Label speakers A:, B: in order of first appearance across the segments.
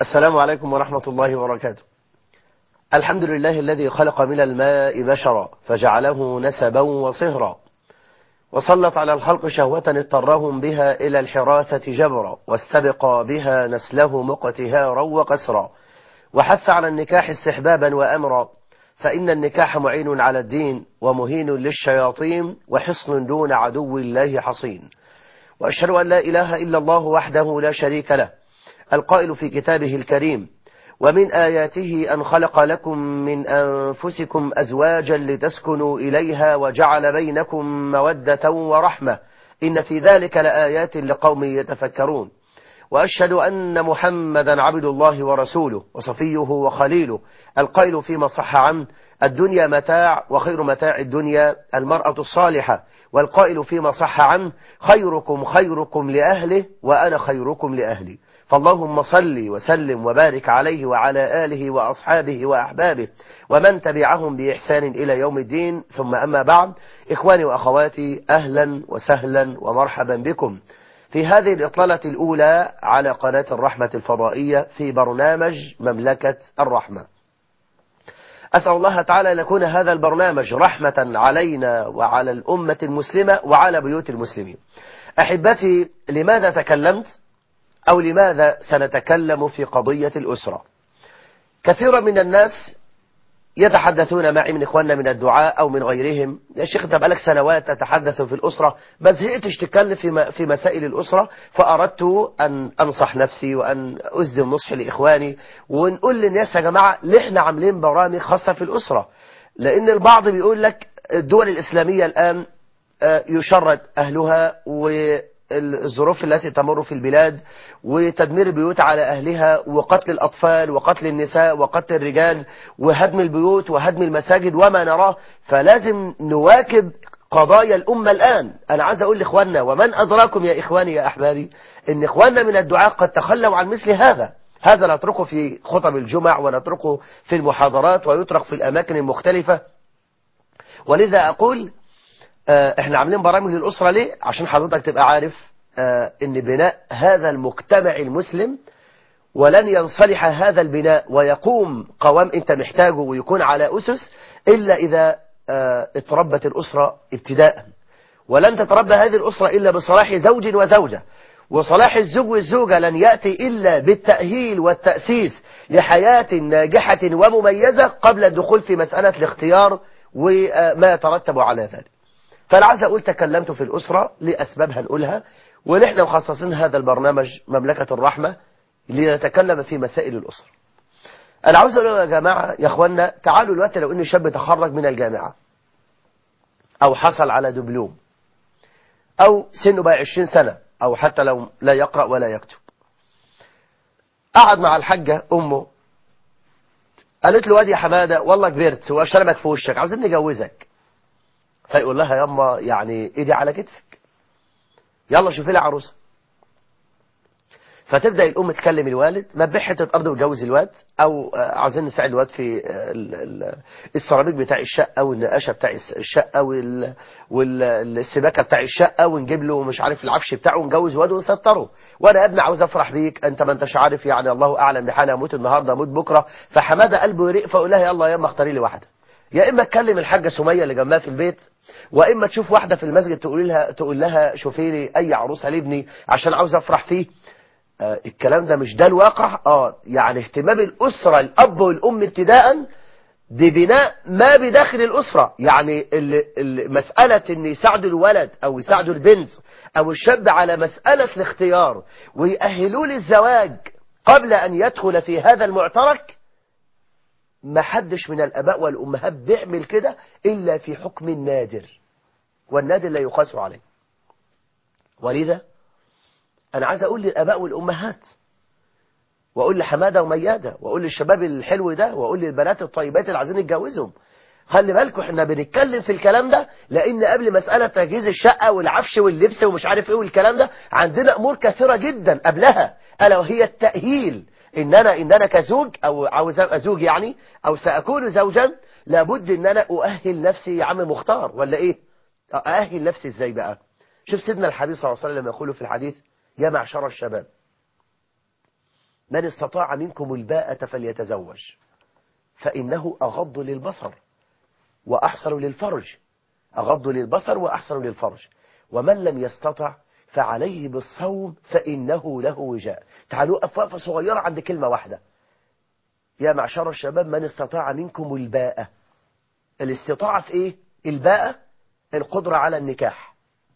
A: السلام عليكم ورحمة الله وبركاته. الحمد لله الذي خلق من الماء بشرا فجعله نسبا وصهرا، وسلط على الخلق شهوة اضطرهم بها إلى الحراثة جبرا، واستبقى بها نسله مقتهارا وقسرا، وحث على النكاح استحبابا وأمرا، فإن النكاح معين على الدين ومهين للشياطين، وحصن دون عدو الله حصين. وأشهد أن لا إله إلا الله وحده لا شريك له، القائل في كتابه الكريم: ومن آياته أن خلق لكم من أنفسكم أزواجا لتسكنوا إليها وجعل بينكم مودة ورحمة، إن في ذلك لآيات لقوم يتفكرون. وأشهد أن محمدا عبد الله ورسوله وصفيه وخليله، القائل فيما صح عنه: الدنيا متاع وخير متاع الدنيا المرأة الصالحة، والقائل فيما صح عنه: خيركم خيركم لأهله وأنا خيركم لأهلي. فاللهم صل وسلم وبارك عليه وعلى آله وأصحابه وأحبابه ومن تبعهم بإحسان إلى يوم الدين، ثم أما بعد. إخواني وأخواتي، أهلا وسهلا ومرحبا بكم في هذه الإطلالة الأولى على قناة الرحمة الفضائية في برنامج مملكة الرحمة. أسأل الله تعالى أن يكون هذا البرنامج رحمة علينا وعلى الأمة المسلمة وعلى بيوت المسلمين. أحبتي، لماذا تكلمت أو لماذا سنتكلم في قضية الأسرة؟ كثيرا من الناس يتحدثون معي من إخواننا من الدعاء أو من غيرهم: يا شيخ أنت بقالك سنوات تتحدث في الأسرة، ما زهقتش تتكلم في مسائل الأسرة، فأردت أن أنصح نفسي وأن أسدي النصح لإخواني ونقول للناس: يا جماعة، احنا عاملين برامج خاصة في الأسرة. لأن البعض بيقول لك الدول الإسلامية الآن يشرد أهلها والظروف التي تمر في البلاد وتدمير البيوت على أهلها وقتل الأطفال وقتل النساء وقتل الرجال وهدم البيوت وهدم المساجد وما نراه، فلازم نواكب قضايا الأمة الآن. أنا عايز أقول لإخواننا: ومن أدراكم يا إخواني يا أحبابي إن إخواننا من الدعاء قد تخلوا عن مثل هذا نتركه في خطب الجمع ونتركه في المحاضرات ويترك في الأماكن المختلفة. ولذا أقول احنا عاملين برامج للأسرة ليه؟ عشان حضرتك تبقى عارف ان بناء هذا المجتمع المسلم ولن ينصلح هذا البناء ويقوم قوام انت محتاجه ويكون على أسس إلا إذا اتربت الأسرة ابتداء. ولن تتربى هذه الأسرة إلا بصلاح زوج وزوجة، وصلاح الزوج والزوجة لن يأتي إلا بالتأهيل والتأسيس لحياة ناجحة ومميزة قبل الدخول في مسألة الاختيار وما يترتب على ذلك. فأنا عايز أقول تكلمت في الأسرة لأسباب هنقولها، ونحن مخصصين هذا البرنامج مملكة الرحمة لنتكلم في مسائل الأسرة. أنا عاوز أقول يا جماعة يا أخوانا، تعالوا دلوقتي لو إن شاب تخرج من الجامعة أو حصل على دبلوم أو سنه بقى 20 سنة أو حتى لو لا يقرأ ولا يكتب، قعد مع الحاجة أمه قالت له: وادي يا حمادة والله كبرت وأشربك في وشك، عاوزين نجوزك. فيقول لها: ياما يعني ايدي على كتفك، يلا شوفي لي عروسه. فتبدا الام تكلم الوالد: ما تبيع حته ارض وتجوز الواد، او عاوزين نساعد الواد في السيراميك بتاع الشقه والنقاشه بتاع الشقه والسباكه بتاع الشقه، ونجيب له مش عارف العفش بتاعه ونجوز واد ونستره. وانا يا ابني عاوز افرح بيك، انت ما انتش عارف يعني الله اعلم بحالي، اموت النهارده اموت بكره. فحماده قلبه يرق، فاقول لها: يلا يا اما اختاري لي واحده، يا اما تكلم الحاجه سميه اللي جنبها في البيت، واما تشوف واحده في المسجد تقول لها شوفي لي اي عروسه لابني عشان عاوز افرح فيه. الكلام ده مش ده الواقع. يعني اهتمام الاسره الاب والام ابتداء ببناء ما بداخل الاسره، يعني مساله ان يساعدوا الولد او يساعدوا البنت او الشاب على مساله الاختيار ويأهلوه للزواج قبل ان يدخل في هذا المعترك. ما حدش من الآباء والأمهات بيعمل كده إلا في حكم نادر، والنادر لا يقاس عليه. ولذا أنا عايز أقول للآباء والأمهات، وأقول لحمادة وميادة، وأقول للشباب الحلو ده، وأقول للبنات الطيبات اللي عايزين نتجوزهم: خلي بالكم احنا بنتكلم في الكلام ده لأن قبل مسألة تجهيز الشقة والعفش واللبس ومش عارف ايه والكلام ده عندنا أمور كثيرة جدا قبلها، ألا وهي التأهيل. إن أنا كزوج أو عاوز أبقى زوج يعني، أو سأكون زوجا، لابد إن أنا أؤهل نفسي يا عم مختار، ولا إيه؟ أؤهل نفسي إزاي بقى؟ شوف سيدنا الحبيب صلى الله عليه وسلم يقول في الحديث: يا معشر الشباب من استطاع منكم الباءة فليتزوج فإنه أغض للبصر وأحسن للفرج، أغض للبصر وأحسن للفرج، ومن لم يستطع فعليه بالصوم فإنه له وجاء. تعالوا وقفة صغيرة عند كلمة واحدة، يا معشر الشباب من استطاع منكم الباءة. الاستطاعة في إيه؟ الباءة القدرة على النكاح،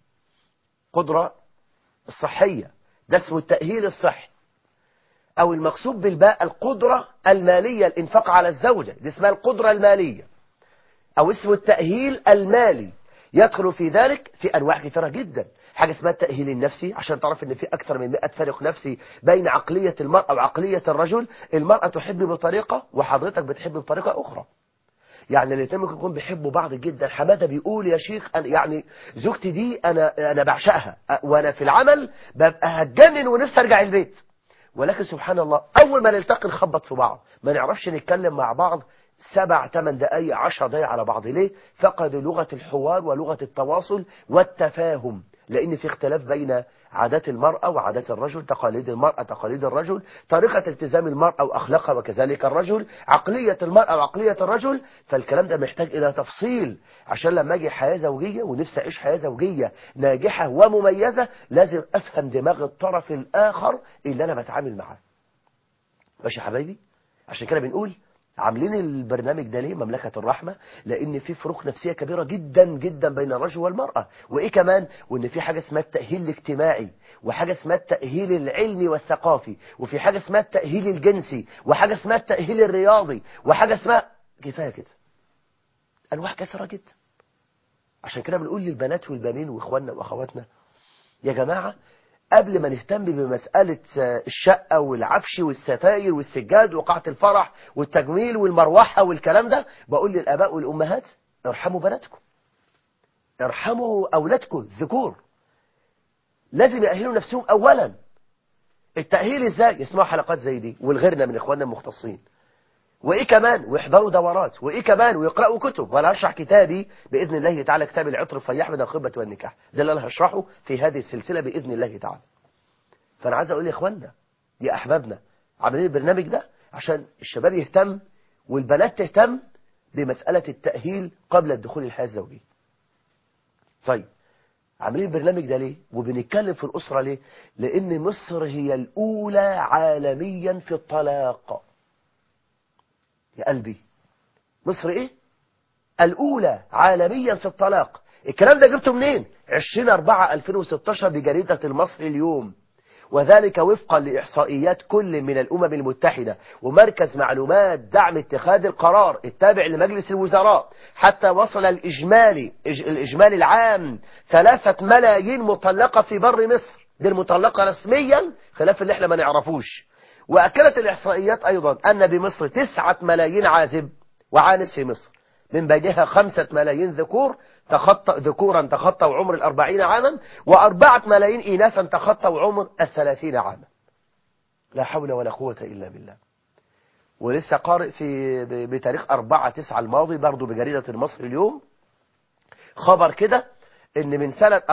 A: قدرة الصحية، ده اسمه التأهيل الصحي، أو المقصود بالباء القدرة المالية، الإنفاق على الزوجة، دي اسمها القدرة المالية، أو اسمه التأهيل المالي. يدخل في ذلك في أنواع كثيرة جدا. حاجة اسمها التأهيل النفسي، عشان تعرف ان في أكثر من 100 فرق نفسي بين عقلية المرأة وعقلية الرجل. المرأة تحب بطريقة وحضرتك بتحب بطريقة أخرى. يعني الاثنين ممكن يكونوا بيحبوا بعض جدا. حمادة بيقول يا شيخ يعني زوجتي دي أنا بعشقها، وأنا في العمل ببقى هتجنن ونفسي أرجع البيت، ولكن سبحان الله أول ما نلتقي نخبط في بعض، ما نعرفش نتكلم مع بعض 7 8 دقايق 10 دقايق على بعض. ليه؟ فقد لغة الحوار ولغة التواصل والتفاهم، لأن في اختلاف بين عادات المرأة وعادات الرجل، تقاليد المرأة تقاليد الرجل، طريقة التزام المرأة وأخلاقها وكذلك الرجل، عقلية المرأة وعقلية الرجل. فالكلام ده محتاج إلى تفصيل، عشان لما أجي حياة زوجية ونفسي أعيش حياة زوجية ناجحة ومميزة لازم أفهم دماغ الطرف الآخر اللي أنا بتعامل معاه. ماشي يا حبايبي؟ عشان كده بنقول عاملين البرنامج ده ليه مملكة الرحمة؟ لأن في فروق نفسية كبيرة جدا جدا بين الرجل والمرأة. وإيه كمان؟ وإن في حاجة اسمها التأهيل الاجتماعي، وحاجة اسمها التأهيل العلمي والثقافي، وفي حاجة اسمها التأهيل الجنسي، وحاجة اسمها التأهيل الرياضي، وحاجة اسمها كفاية كده، أنواع كثيرة جدا. عشان كده بنقول للبنات والبنين وإخواننا وأخواتنا يا جماعة، قبل ما نهتم بمسألة الشقة والعفش والستاير والسجاد وقاعة الفرح والتجميل والمروحة والكلام ده، بقول للآباء والأمهات ارحموا بناتكم، ارحموا أولادكم الذكور، لازم يأهلوا نفسهم أولا. التأهيل إزاي؟ يسمعوا حلقات زي دي والغيرنا من إخواننا المختصين، وإيه كمان؟ ويحضروا دورات، وإيه كمان؟ ويقرأوا كتب. وأنا هشرح كتابي بإذن الله تعالى، كتاب العطر الفياح من الخطبة والنكاح، ده اللي أنا هشرحه في هذه السلسلة بإذن الله تعالى. فأنا عايز أقول يا إخواننا يا أحبابنا، عاملين البرنامج ده عشان الشباب يهتم والبنات تهتم بمسألة التأهيل قبل الدخول الحياة الزوجية. طيب عاملين البرنامج ده ليه؟ وبنتكلم في الأسرة ليه؟ لأن مصر هي الأولى عالميا في الطلاق. يا قلبي، مصر إيه؟ الأولى عالميا في الطلاق. الكلام ده جبته منين؟ 20/4/2016 بجريدة المصري اليوم، وذلك وفقا لإحصائيات كل من الأمم المتحدة ومركز معلومات دعم اتخاذ القرار التابع لمجلس الوزراء، حتى وصل الإجمالي العام 3 ملايين مطلقة في بر مصر. دي المطلقة رسميا، خلاف اللي احنا ما نعرفوش. وأكدت الإحصائيات أيضا أن بمصر 9 ملايين عازب وعانس في مصر، من بينها 5 ملايين ذكورا تخطوا عمر 40 عاما، و4 ملايين إناثا تخطوا عمر 30 عاما. لا حول ولا قوة إلا بالله. ولسه قارئ بتاريخ 4/9 الماضي برضو بجريدة المصري اليوم خبر كده، إن من سنة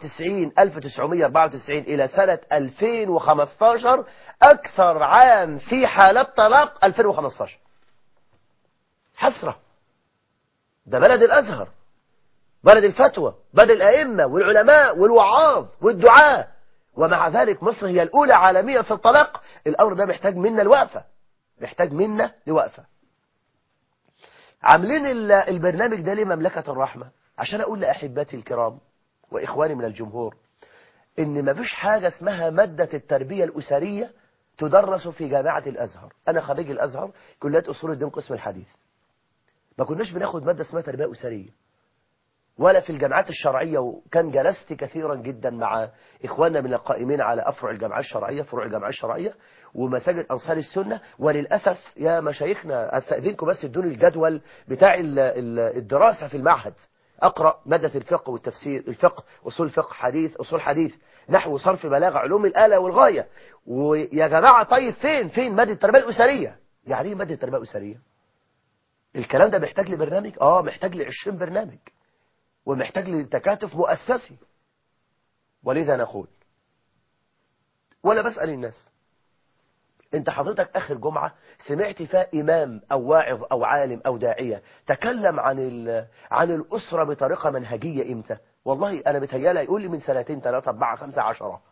A: 1994 إلى سنة 2015 أكثر عام في حالات طلاق 2015. حسرة. ده بلد الأزهر، بلد الفتوى، بلد الأئمة والعلماء والوعاظ والدعاة، ومع ذلك مصر هي الأولى عالميا في الطلاق. الأمر ده محتاج منا الوقفة، محتاج منا لوقفة. عاملين البرنامج ده لمملكة الرحمة عشان أقول لأحباتي الكرام وإخواني من الجمهور إن ما فيش حاجة اسمها مادة التربية الأسرية تدرس في جامعة الأزهر. أنا خريج الأزهر كلية أصول الدين قسم الحديث، ما كناش بناخد مادة اسمها تربية أسرية، ولا في الجامعات الشرعية. وكان جلست كثيرا جدا مع إخواننا من القائمين على أفرع الجامعة الشرعية، فروع الجامعة الشرعية ومساجد أنصار السنة. وللأسف يا مشايخنا أستأذنكم بس ادوني الجدول بتاع الدراسة في المعهد، أقرأ مادة الفقه والتفسير، الفقه، أصول فقه، حديث، أصول حديث، نحو، صرف، بلاغة، علوم الآلة والغاية. ويا جماعة طيب فين مادة التربية الأسرية؟ يعني ايه مادة التربية الأسرية؟ الكلام ده محتاج لبرنامج، محتاج ل20 برنامج، ومحتاج لتكاتف مؤسسي. ولذا نقول، ولا بسأل الناس، انت حضرتك اخر جمعة سمعت فيها امام او واعظ او عالم او داعية تكلم عن الاسرة بطريقة منهجية امتى؟ والله انا بتهيالي يقول لي من 2 3 4 5 10.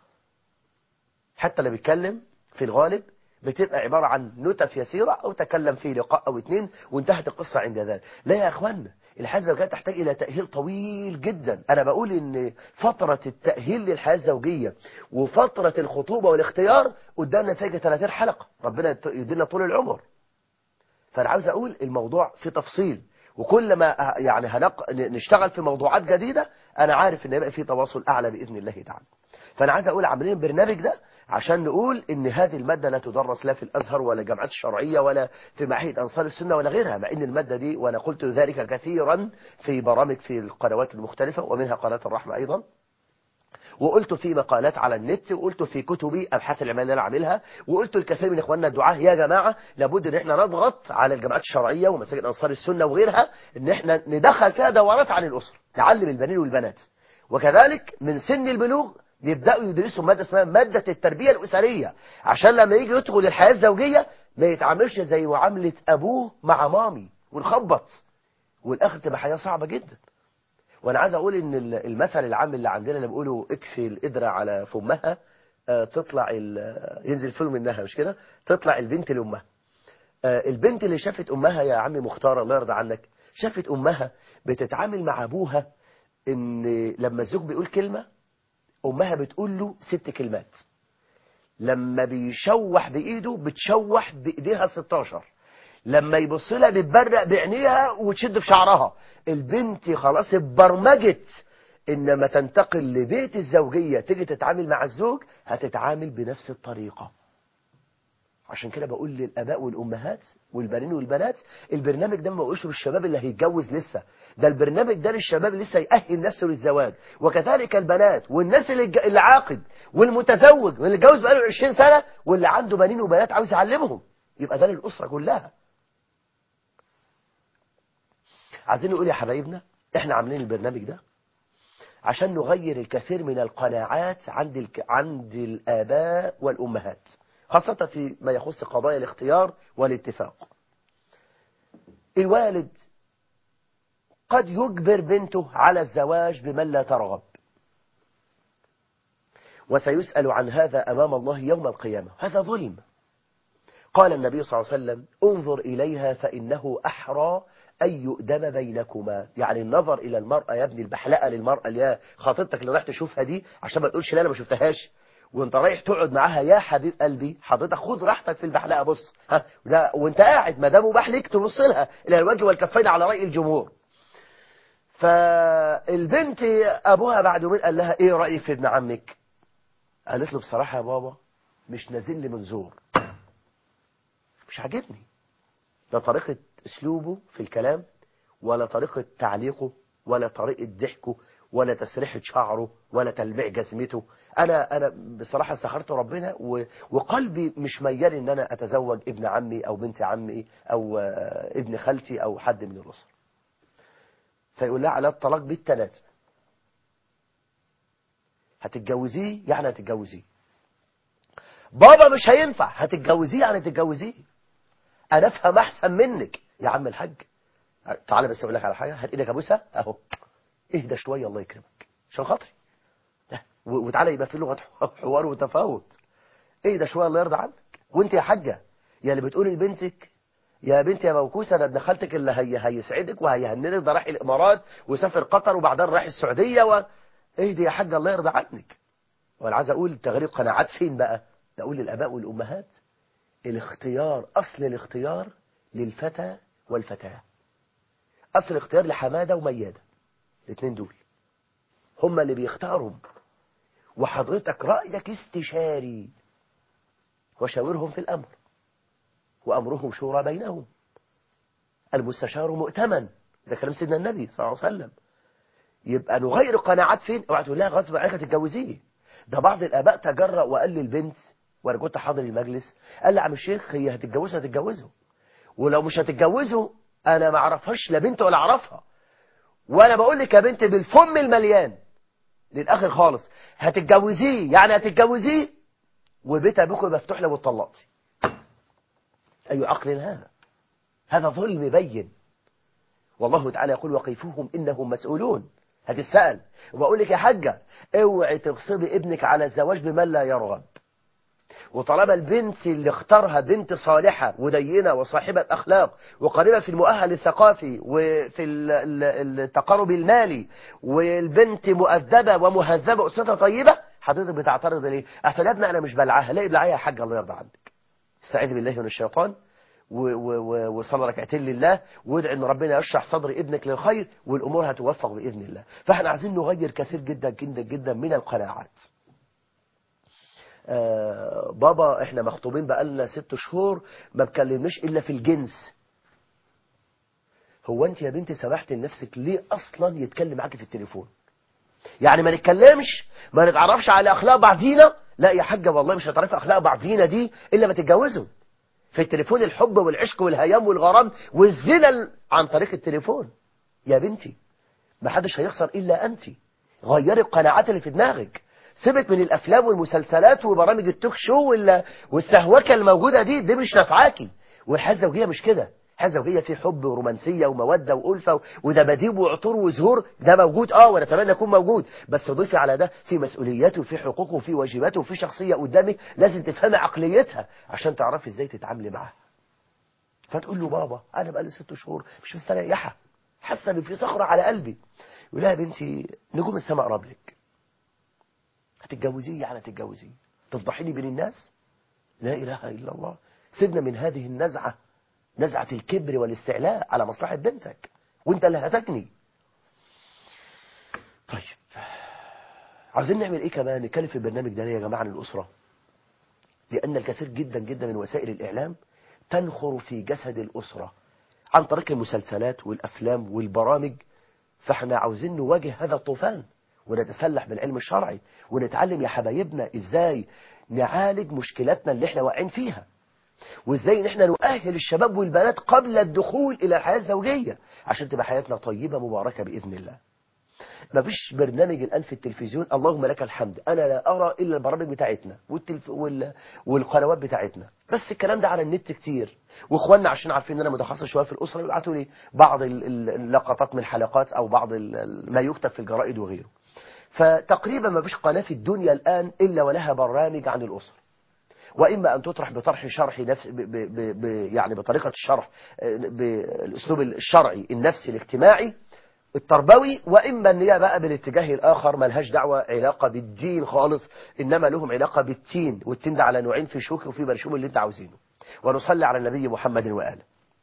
A: حتى اللي بيتكلم في الغالب بتبقى عبارة عن نتف يسيرة او تكلم في لقاء او 2 وانتهت القصة عند ذلك. لا يا اخوانا، الحياة الزوجية تحتاج إلى تأهيل طويل جدا. أنا بقول إن فترة التأهيل للحياة الزوجية وفترة الخطوبة والاختيار قدامنا فيها 30 حلقة، ربنا يدينا طول العمر. فأنا عاوز أقول الموضوع في تفصيل، وكل ما يعني نشتغل في موضوعات جديدة أنا عارف إن يبقى في تواصل أعلى بإذن الله تعالى. فأنا عايز أقول عاملين البرنامج ده عشان نقول إن هذه المادة لا تدرس لا في الأزهر ولا الجامعات الشرعية ولا في معاهد أنصار السنة ولا غيرها، مع إن المادة دي وأنا قلت ذلك كثيرا في برامج في القنوات المختلفة ومنها قناة الرحمة أيضا، وقلت في مقالات على النت، وقلت في كتبي أبحاث العلمية اللي أنا عاملها، وقلت الكثير من إخواننا الدعاة يا جماعة لابد إن إحنا نضغط على الجامعات الشرعية ومساجد أنصار السنة وغيرها إن إحنا ندخل فيها دورات عن الأسرة تعلم البنين والبنات، وكذلك من سن البلوغ يبدأوا يدرسوا مادة اسمها مادة التربية الأسرية، عشان لما يجي يدخل الحياة الزوجية ما يتعاملش زي معاملة أبوه مع مامي ونخبط، والآخر تبقى حياة صعبة جدا. وانا عايز اقول ان المثل العام اللي عندنا اللي بيقولوا اكفي القدرة على فمها تطلع ينزل فيلم منها، مش كده؟ تطلع البنت لامها. البنت اللي شافت امها يا عمي مختار الله يرضى عنك، شافت امها بتتعامل مع ابوها ان لما الزوج بيقول كلمة امها بتقول له 6 كلمات، لما بيشوح بايده بتشوح بايديها 16، لما يبص لها بتبرق بعينيها وتشد في شعرها. البنت خلاص اتبرمجت انما تنتقل لبيت الزوجية تيجي تتعامل مع الزوج هتتعامل بنفس الطريقة. عشان كده بقول للآباء والأمهات والبنين والبنات البرنامج ده ما بقولش للشباب اللي هيتجوز لسه، ده البرنامج ده للشباب اللي لسه يأهل نفسه للزواج، وكذلك البنات والناس اللي عاقد والمتزوج واللي اتجوز بقاله 20 سنة واللي عنده بنين وبنات عاوز يعلمهم، يبقى ده للأسرة كلها. عايزين نقول يا حبايبنا احنا عاملين البرنامج ده عشان نغير الكثير من القناعات عند الآباء والأمهات، خاصة في ما يخص قضايا الاختيار والاتفاق. الوالد قد يجبر بنته على الزواج بمن لا ترغب، وسيسأل عن هذا أمام الله يوم القيامة، هذا ظلم. قال النبي صلى الله عليه وسلم انظر إليها فإنه أحرى أن يؤدم بينكما، يعني النظر إلى المرأة يا ابني البحلقة للمرأة اللي هي خطيبتك اللي رايح تشوفها دي عشان ما تقولش لا أنا ما شفتهاش، وانت رايح تقعد معاها يا حبيب قلبي حضرتك خد راحتك في البحلقة، بص ها ده وانت قاعد ما دام مباح ليك تبص لها إلى الوجه والكفين على رأي الجمهور. فالبنت أبوها بعد يومين قال لها إيه رأيك في ابن عمك؟ قالت له بصراحة يا بابا مش نازل لي منظور، مش عاجبني، لا طريقة اسلوبه في الكلام ولا طريقة تعليقه ولا طريقة ضحكه ولا تسريحة شعره ولا تلميع جزمته. انا بصراحة استخرت ربنا وقلبي مش ميال ان انا اتزوج ابن عمي او بنت عمي او ابن خالتي او حد من الاسر. فيقول لها على الطلاق بالثلاثة، هتتجوزيه يعني هتتجوزيه، بابا مش هينفع، هتتجوزيه يعني هتتجوزيه، انا افهم احسن منك يا عم الحاج. تعالى بس اقول لك على حاجه، هات ايدك ابوسها اهو، اهدى شويه الله يكرمك عشان خاطري، وتعالى يبقى في لغه حوار وتفاوت، اهدى شويه الله يرضى عنك. وانت يا حاجه يا اللي بتقولي لبنتك يا بنتي يا موكوسه ده ابن خالتك اللي هيسعدك وهيهننك، ده راح الامارات وسافر قطر وبعدين راح السعوديه اهدي يا حاجه الله يرضى عنك. وانا عايز اقول تغيير قناعات فين بقى؟ اقول للاباء والامهات الاختيار، اصل الاختيار للفتى والفتاه، أصل الاختيار لحمادة وميادة، الاثنين دول هما اللي بيختاروا، وحضرتك رأيك استشاري، وشاورهم في الأمر وأمرهم شورى بينهم، المستشار مؤتمن، ده كلام سيدنا النبي صلى الله عليه وسلم. يبقى نغير قناعات فين؟ اوعى تقول لها غصب عنك تتجوزيه. ده بعض الآباء تجرأ وقال للبنت وانا كنت حاضر المجلس، قال لي عم الشيخ هي هتتجوزه، ولو مش هتتجوزه انا ما اعرفهاش لا بنت ولا اعرفها، وانا بقول لك يا بنت بالفم المليان للاخر خالص هتتجوزيه يعني هتتجوزيه، وبيت ابوك مفتوح لو اتطلقتي. أي عقل هذا؟ هذا ظلم بين. والله تعالى يقول وقفوهم إنهم مسؤولون. هتسأل وبقول لك يا حاجة اوعي تغصبي ابنك على الزواج بمن لا يرغب. وطالما البنت اللي اختارها بنت صالحة ودينة وصاحبة أخلاق وقريبة في المؤهل الثقافي وفي التقارب المالي والبنت مؤدبة ومهذبة أسرتها طيبة، حضرتك بتعترض ليه؟ أحسن يا ابني أنا مش بلعاها. لا ابلعيها يا حاجة الله يرضى عنك. استعيذ بالله من الشيطان وصلى ركعتين لله وادعي ان ربنا يشرح صدر ابنك للخير والامور هتوفق باذن الله. فاحنا عايزين نغير كثير جدا جدا جدا من القناعات. بابا احنا مخطوبين بقالنا 6 شهور ما بكلمناش الا في الجنس. هو انت يا بنتي سمحت لنفسك ليه اصلا يتكلم معاكي في التليفون؟ يعني ما نتكلمش، ما نتعرفش على اخلاق بعضينا؟ لا يا حاجه والله مش هتعرفي اخلاق بعضينا دي الا ما تتجوزوا. في التليفون الحب والعشق والهيام والغرام والزنا عن طريق التليفون. يا بنتي ما حدش هيخسر الا انت. غيري القناعات اللي في دماغك. سيبك من الافلام والمسلسلات وبرامج التوك شو والسهوكه الموجوده دي مش نافعاكي. والحياه الزوجيه مش كده. الحياه الزوجيه في حب ورومانسيه وموده والفه ودباديب وعطور وزهور. ده موجود ونتمنى يكون موجود، بس ضيفي على ده في مسؤولياته وفي حقوقه وفي واجباته وفي شخصيه قدامك لازم تفهمي عقليتها عشان تعرفي ازاي تتعاملي معاها. فتقول له بابا انا بقالي 6 شهور مش مستريحه، حاسه ان في صخره على قلبي. يقول لها يا بنتي نجوم السماء قرب لك. هتتجوزيه يعني هتتجوزيه تفضحيني بين الناس؟ لا اله الا الله. سيبنا من هذه النزعه، نزعه الكبر والاستعلاء على مصلحه بنتك وانت اللي هتجني. طيب عاوزين نعمل ايه كمان؟ نتكلم في البرنامج ده ليه يا جماعه عن الاسره؟ لان الكثير جدا جدا من وسائل الاعلام تنخر في جسد الاسره عن طريق المسلسلات والافلام والبرامج. فاحنا عاوزين نواجه هذا الطوفان ونتسلح بالعلم الشرعي ونتعلم يا حبايبنا ازاي نعالج مشكلاتنا اللي احنا واقعين فيها، وازاي ان احنا نؤهل الشباب والبنات قبل الدخول الى الحياة الزوجية عشان تبقى حياتنا طيبة مباركة بإذن الله. مفيش برنامج الآن في التلفزيون اللهم لك الحمد أنا لا أرى إلا البرامج بتاعتنا والقنوات بتاعتنا، بس الكلام ده على النت كتير. واخواننا عشان عارفين ان انا متخصص شويه في الاسره يبعتوا لي بعض اللقطات من الحلقات او بعض ما يكتب في الجرائد وغيره. فتقريبا ما فيش قناه في الدنيا الان الا ولها برامج عن الاسره، واما ان تطرح بطرح شرحي نفس يعني بطريقه الشرح بالاسلوب الشرعي النفسي الاجتماعي التربوي، واما ان هي بقى بالاتجاه الاخر ملهاش دعوه علاقه بالدين خالص، انما لهم علاقه بالتين، والتين ده على نوعين، في شوكي وفي برشوم اللي انت عاوزينه. ونصلي على النبي محمد واله.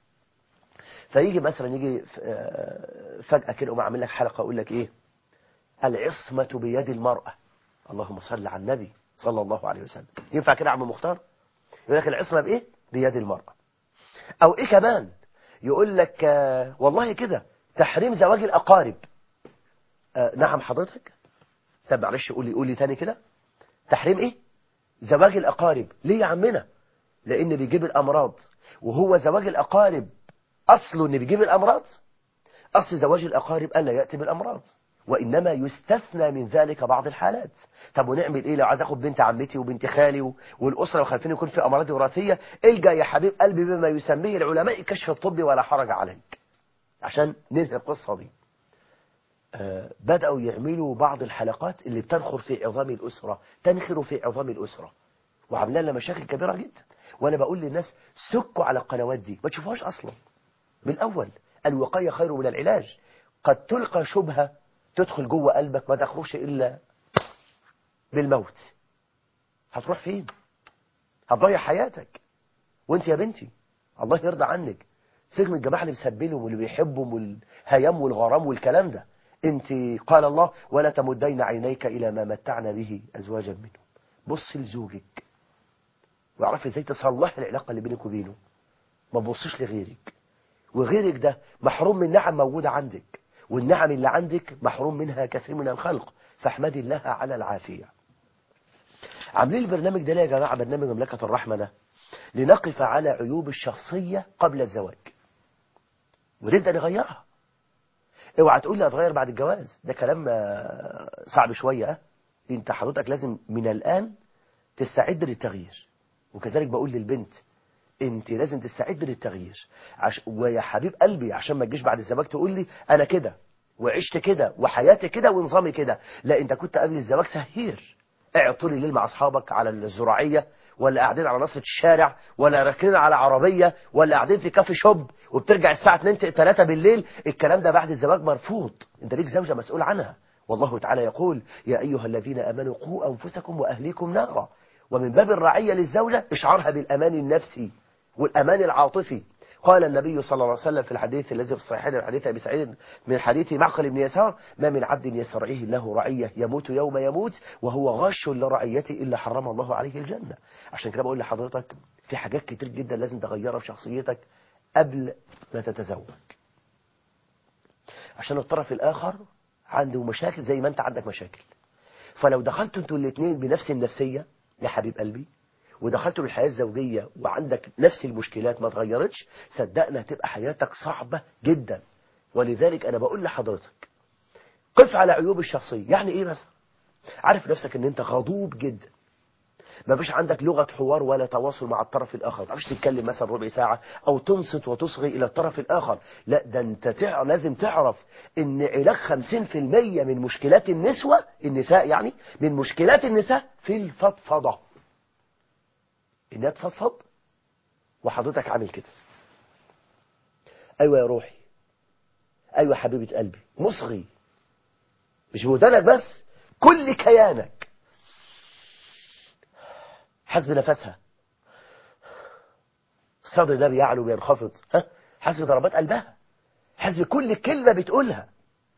A: فيجي مثلا يجي فجاه كده اقوم اعمل لك حلقه اقول لك ايه؟ العصمه بيد المراه. اللهم صل على النبي صلى الله عليه وسلم. ينفع كده يا عم مختار؟ يقول لك العصمه بايه؟ بيد المراه. او ايه كمان؟ يقول لك والله كده تحريم زواج الاقارب. نعم حضرتك؟ طب معلش قول لي تاني كده. تحريم ايه؟ زواج الاقارب. ليه يا عمنا؟ لان بيجيب الامراض. وهو زواج الاقارب اصله ان بيجيب الامراض؟ اصل زواج الاقارب الا ياتي بالامراض، وانما يستثنى من ذلك بعض الحالات. طب ونعمل ايه لو عايز اخد بنت عمتي وبنت خالي والاسره وخايفين يكون في امراض وراثيه؟ الجا يا حبيب قلبي بما يسميه العلماء الكشف الطبي ولا حرج عليك عشان ننهي القصه دي. بدأوا يعملوا بعض الحلقات اللي بتنخر في عظام الأسرة، تنخر في عظام الأسرة، وعاملين لها مشاكل كبيرة جدا. وأنا بقول للناس سكوا على القنوات دي، ما تشوفوهاش أصلا من الأول. الوقاية خير من العلاج. قد تلقى شبهة تدخل جوه قلبك ما تخرجش إلا بالموت. هتروح فين؟ هتضيع حياتك. وانت يا بنتي الله يرضى عنك سيبك من الجماعة اللي بيسبلهم واللي بيحبهم والهيام والغرام والكلام ده. انت قال الله ولا تمدين عينيك إلى ما متعنا به أزواجا منهم. بص لزوجك واعرفي ازاي تصلح العلاقة اللي بينك وبينه. ما تبصيش لغيرك، وغيرك ده محروم من نعم موجودة عندك، والنعم اللي عندك محروم منها كثير من الخلق، فاحمدي الله على العافية. عاملين البرنامج ده ليه يا جماعة؟ برنامج مملكة الرحمة ده لنقف على عيوب الشخصية قبل الزواج ونبدأ نغيرها. اوعى تقول لي اتغير بعد الجواز، ده كلام صعب شوية. انت حضرتك لازم من الآن تستعد للتغيير. وكذلك بقول للبنت انت لازم تستعد للتغيير. ويا حبيب قلبي عشان ما تجيش بعد الزواج تقول لي انا كده وعشت كده وحياتي كده ونظامي كده. لا، انت كنت قبل الزواج سهير، قاعد طول الليل مع اصحابك على الزراعيه، ولا قاعدين على نصرة الشارع، ولا راكنين على عربيه، ولا قاعدين في كافي شوب وبترجع الساعه 2 3 بالليل. الكلام ده بعد الزواج مرفوض. انت ليك زوجه مسؤول عنها، والله تعالى يقول يا ايها الذين امنوا قوا انفسكم واهليكم نارا. ومن باب الرعيه للزوجه اشعارها بالامان النفسي والامان العاطفي. قال النبي صلى الله عليه وسلم في الحديث الذي في الصحيحين من حديث ابي سعيد من حديث معقل بن يسار: ما من عبد يسترعيه له رعيه يموت يوم يموت وهو غاش لرعيته الا حرم الله عليه الجنه. عشان كده بقول لحضرتك في حاجات كتير جدا لازم تغيرها في شخصيتك قبل ما تتزوج، عشان الطرف الاخر عنده مشاكل زي ما انت عندك مشاكل. فلو دخلتوا انتوا الاثنين بنفس النفسيه يا حبيب قلبي، ودخلتوا الحياة الزوجية وعندك نفس المشكلات ما اتغيرتش، صدقنا هتبقى حياتك صعبة جدا. ولذلك أنا بقول لحضرتك قف على عيوب الشخصية. يعني إيه مثلا؟ عارف نفسك إن أنت غضوب جدا، ما فيش عندك لغة حوار ولا تواصل مع الطرف الآخر، ما تعرفش تتكلم مثلا ربع ساعة أو تنصت وتصغي إلى الطرف الآخر. لا، ده أنت لازم تعرف إن علاج 50% من مشكلات النساء يعني من مشكلات النساء في الفضفضة. إنها تفضفض وحضرتك عامل كده: أيوة يا روحي، أيوة حبيبة قلبي، مصغي، مش بودانك بس، كل كيانك، حسب نفسها، الصدر ده بيعلو بينخفض، حسب ضربات قلبها، حسب كل كلمة بتقولها.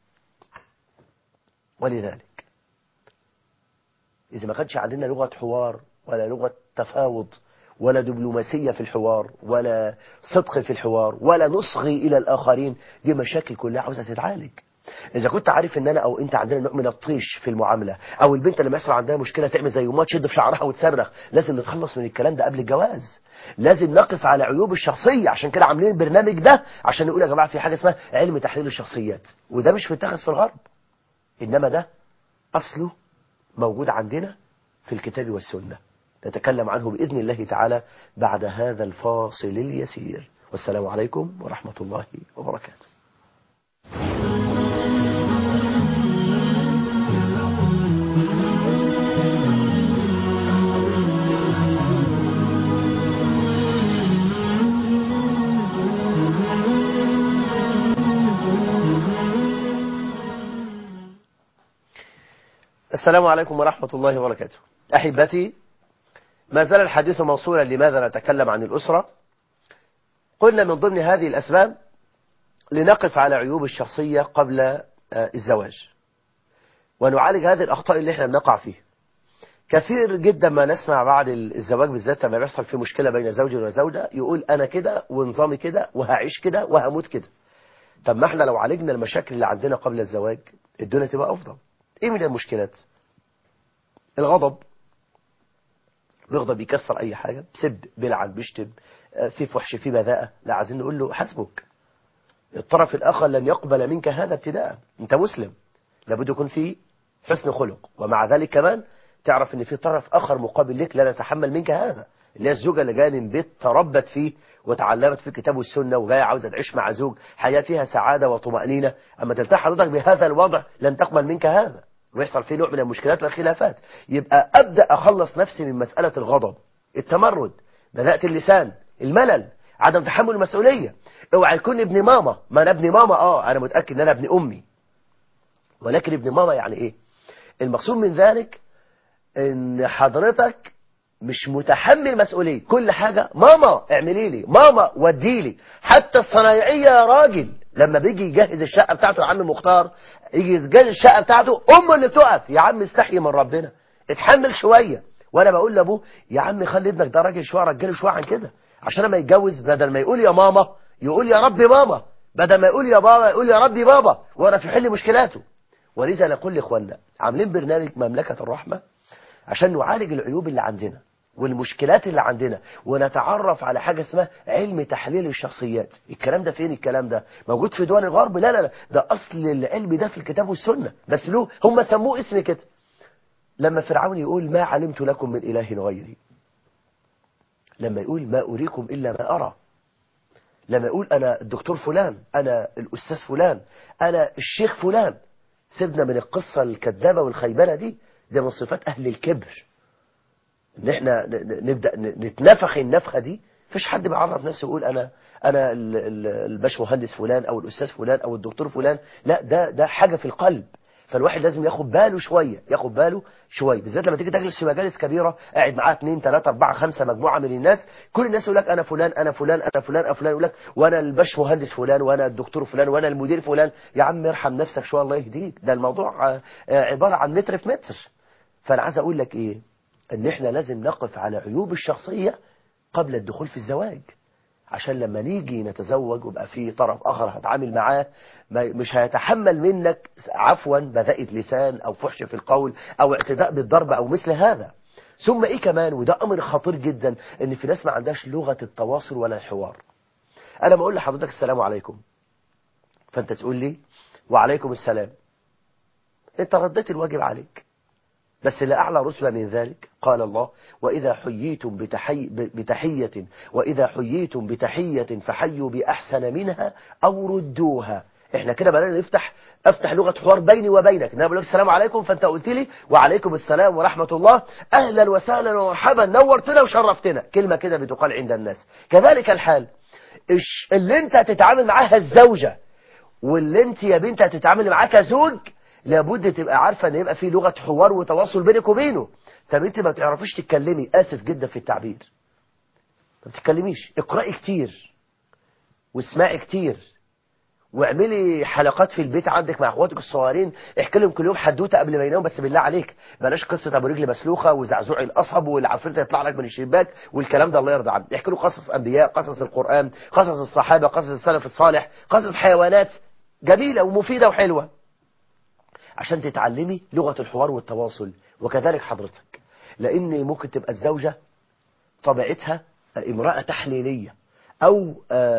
A: ولذلك إذا ما كانش عندنا لغة حوار ولا لغة تفاوض ولا دبلوماسية في الحوار ولا صدق في الحوار ولا نصغي إلى الآخرين، دي مشاكل كلها عاوزة تتعالج. إذا كنت عارف إن أنا أو أنت عندنا نوع من الطيش في المعاملة، أو البنت لما يحصل عندها مشكلة تعمل زي ما تشد في شعرها وتصرخ، لازم نتخلص من الكلام ده قبل الجواز. لازم نقف على عيوب الشخصية. عشان كده عاملين البرنامج ده عشان نقول يا جماعة في حاجة اسمها علم تحليل الشخصيات، وده مش متخذ في الغرب، إنما ده أصله موجود عندنا في الكتاب والسنة. نتكلم عنه بإذن الله تعالى بعد هذا الفاصل اليسير. والسلام عليكم ورحمة الله وبركاته. السلام عليكم ورحمة الله وبركاته. أحبتي، ما زال الحديث موصولا. لماذا نتكلم عن الأسرة؟ قلنا من ضمن هذه الأسباب لنقف على عيوب الشخصية قبل الزواج ونعالج هذه الأخطاء اللي احنا بنقع فيها. كثير جدا ما نسمع بعد الزواج بالذات لما بيحصل في مشكلة بين زوج وزوجة يقول أنا كده ونظامي كده وهعيش كده وهموت كده. طب ما احنا لو عالجنا المشاكل اللي عندنا قبل الزواج الدنيا تبقى أفضل. إيه من المشكلات؟ الغضب، بيغضب يكسر أي حاجة، بسب، بيلعن، بيشتم، في فحش، في بذاءة. لا، عايزين نقول له حسبك، الطرف الآخر لن يقبل منك هذا ابتداء، أنت مسلم، لابد يكون في حسن خلق. ومع ذلك كمان تعرف ان في طرف آخر مقابل لك لا نتحمل منك هذا، اللي هي الزوجة اللي جايه من بيت تربت فيه وتعلمت في الكتاب والسنة وجايه عاوزة تعيش مع زوج حياة فيها سعادة وطمأنينة. أما تلتقي حضرتك بهذا الوضع لن تقبل منك هذا ويحصل فيه نوع من المشكلات والخلافات. يبقى أبدأ أخلص نفسي من مسألة الغضب، التمرد، بذاءة اللسان، الملل، عدم تحمل المسؤولية. اوعى يكون ابن ماما. ما أنا ابن ماما، أنا متأكد أن أنا ابن أمي، ولكن ابن ماما يعني إيه؟ المقصود من ذلك ان حضرتك مش متحمل مسؤولية كل حاجة. ماما اعملي لي، ماما ودي لي. حتى الصنايعية يا راجل لما بيجي يجهز الشقة بتاعته، يا عم مختار يجي يجهز الشقة بتاعته، امه اللي بتقف. يا عم استحي من ربنا، اتحمل شوية. وانا بقول لابوه يا عم خلي ابنك ده راجل شوية، رجاله شوية عن كده، عشان لما يتجوز بدل ما يقول يا ماما يقول يا ربي ماما، بدل ما يقول يا بابا يقول يا ربي بابا، وانا في حل مشكلاته. ولذا نقول لاخواننا عاملين برنامج مملكة الرحمة عشان نعالج العيوب اللي عندنا والمشكلات اللي عندنا ونتعرف على حاجة اسمها علم تحليل الشخصيات. الكلام ده فين؟ الكلام ده موجود في دول الغرب؟ لا لا لا، ده أصل العلم ده في الكتاب والسنة، بس له هم سموه اسم كده. لما فرعون يقول ما علمت لكم من إله غيري، لما يقول ما أريكم إلا ما أرى، لما يقول أنا الدكتور فلان، أنا الأستاذ فلان، أنا الشيخ فلان. سيبنا من القصة الكذابة والخيبانة دي، ده من صفات أهل الكبر، إن إحنا نبدأ نتنفخ النفخة دي. فيش حد بيعرف نفسه يقول أنا الباش مهندس فلان أو الأستاذ فلان أو الدكتور فلان. لا، ده حاجة في القلب. فالواحد لازم ياخد باله شوية، ياخد باله شوية، بالذات لما تيجي تجلس في مجالس كبيرة قاعد معاه 2 3 4 5 مجموعة من الناس، كل الناس يقول لك أنا فلان أنا فلان أنا فلان أنا فلان، يقول لك وأنا الباش مهندس فلان وأنا الدكتور فلان وأنا المدير فلان. يا عم ارحم نفسك شوية الله يهديك، ده الموضوع عبارة عن متر في متر. فأنا عايز أقول لك إيه، إن إحنا لازم نقف على عيوب الشخصية قبل الدخول في الزواج، عشان لما نيجي نتزوج ويبقى في طرف آخر هتعامل معاه مش هيتحمل منك عفوا بذاءة لسان أو فحش في القول أو اعتداء بالضرب أو مثل هذا. ثم إيه كمان، وده أمر خطير جدا، إن في ناس ما عندهاش لغة التواصل ولا الحوار. أنا بقول لحضرتك السلام عليكم، فأنت تقول لي وعليكم السلام، أنت رديت الواجب عليك. بس لا أعلى رتبة من ذلك قال الله وإذا حييتم بتحية فحيوا بأحسن منها أو ردوها. احنا كده بدأنا أفتح لغة حوار بيني وبينك. أنا بقول لك السلام عليكم، فأنت قلت لي وعليكم السلام ورحمة الله، أهلا وسهلا ومرحبا، نورتنا وشرفتنا، كلمة كده بتقال عند الناس. كذلك الحال اللي انت هتتعامل معاها الزوجة، واللي انت يا بنت هتتعامل معاه كزوج، لابد تبقى عارفة ان يبقى في لغة حوار وتواصل بينك وبينه. طب انت ما بتعرفيش تتكلمي، اسف جدا في التعبير، ما بتتكلميش، اقرأي كتير واسمعي كتير واعملي حلقات في البيت عندك مع اخواتك الصغيرين، احكي لهم كل يوم حدوته قبل ما يناموا. بس بالله عليك بلاش قصه ابو رجل مسلوخه وزعزوع القصب والعفريت يطلع لك من الشباك والكلام ده، الله يرضى عنك. احكي له قصص انبياء، قصص القران، قصص الصحابه، قصص السلف الصالح، قصص حيوانات جميله ومفيده وحلوه، عشان تتعلمي لغة الحوار والتواصل. وكذلك حضرتك، لأن ممكن تبقى الزوجة طبيعتها امرأة تحليلية، أو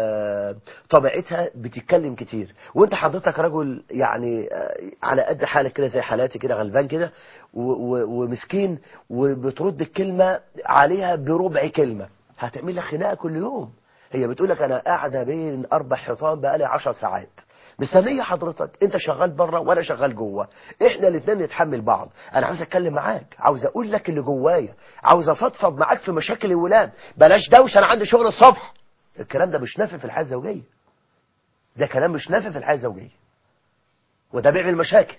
A: طبيعتها بتتكلم كتير، وانت حضرتك رجل يعني على قد حالك كده زي حالاتي كده، غلبان كده ومسكين، وبترد الكلمة عليها بربع كلمة، هتعمل لك خناقة كل يوم. هي بتقول لك أنا قاعدة بين 4 حيطان بقالي 10 ساعات مستنيه حضرتك، انت شغال بره وانا شغال جوه، احنا الاثنين نتحمل بعض. انا عاوز اتكلم معاك، عاوز اقول لك اللي جوايا، عاوز افضفض معاك في مشاكل الولاد، بلاش دوشه، انا عندي شغل الصبح. الكلام ده مش نافع في الحياه الزوجيه، ده كلام مش نافع في الحياه الزوجيه، وده بيعمل مشاكل.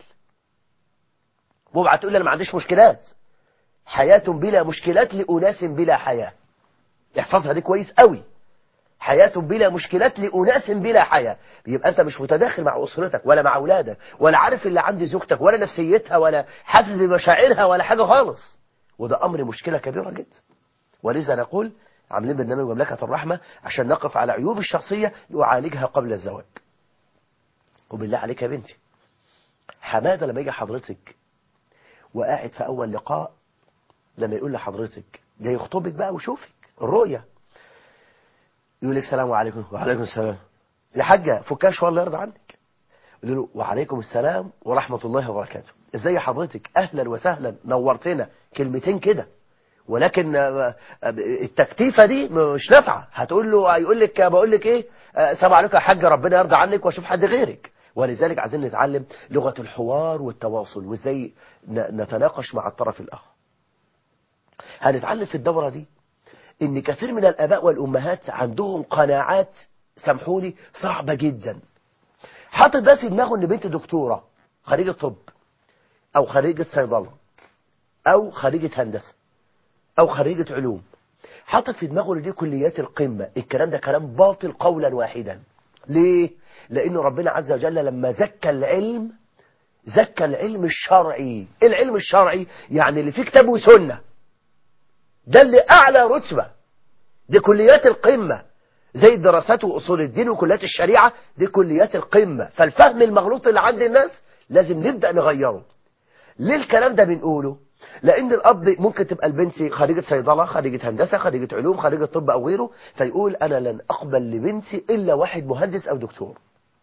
A: واوعى تقول لي انا ما عنديش مشكلات، حياه بلا مشكلات لاناس بلا حياه. احفظها دي كويس قوي، حياة بلا مشكلات لأناس بلا حياة. يبقى أنت مش متداخل مع أسرتك ولا مع أولادك، ولا عارف اللي عند زوجتك ولا نفسيتها ولا حاسس بمشاعرها ولا حاجة خالص، وده أمر مشكلة كبيرة جدا. ولذا نقول عاملين برنامج مملكة الرحمة عشان نقف على عيوب الشخصية يعالجها قبل الزواج. وبالله عليك يا بنتي، حمادة لما يجي حضرتك وقاعد في أول لقاء، لما يقول لحضرتك جاي يخطبك بقى وشوفك الرؤية، يقول لك السلام عليكم، وعليكم السلام يا حاجة فكها شوية الله يرضى عنك، يقول له وعليكم السلام ورحمة الله وبركاته، ازاي حضرتك، اهلا وسهلا، نورتنا، كلمتين كده. ولكن التكتيفة دي مش نافعة، هتقول له هيقول لك بقول لك ايه، السلام عليكم يا حاجة ربنا يرضى عنك واشوف حد غيرك. ولذلك عايزين نتعلم لغة الحوار والتواصل، وازاي نتناقش مع الطرف الآخر. هنتعلم في الدورة دي ان كثير من الآباء والأمهات عندهم قناعات، سامحوني، صعبة جدا. حاطط ده في دماغه ان بنت دكتورة خريجة طب او خريجة صيدلة او خريجة هندسة او خريجة علوم، حاطط في دماغه ان دي كليات القمة. الكلام ده كلام باطل قولا واحدا. ليه؟ لان ربنا عز وجل لما زكى العلم، زكى العلم الشرعي. العلم الشرعي يعني اللي فيه كتاب وسنة، ده اللي اعلى رتبة، دي كليات القمة، زي الدراسات وأصول الدين وكليات الشريعة، دي كليات القمة. فالفهم المغلوط اللي عند الناس لازم نبدأ نغيره. ليه الكلام ده بنقوله؟ لأن الأب ممكن تبقى البنت خريجة صيدلة، خريجة هندسة، خريجة علوم، خريجة طب أو غيره، فيقول أنا لن أقبل لبنتي إلا واحد مهندس أو دكتور.